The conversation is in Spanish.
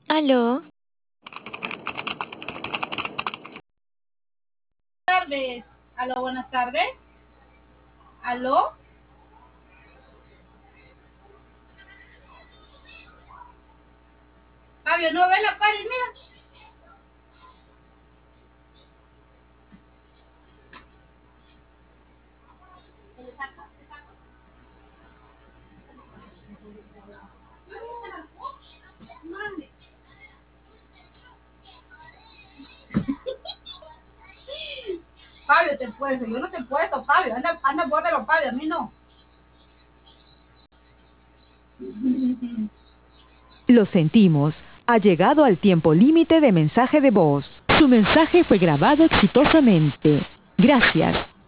Aló, Tardes. Aló, buenas tardes. Aló. Fabio, no ve la pared, mira. Fabio, te puedes, yo no te puedo, Fabio. Anda, bórralo, Fabio, a mí no. Lo sentimos. Ha llegado al tiempo límite de mensaje de voz. Su mensaje fue grabado exitosamente. Gracias.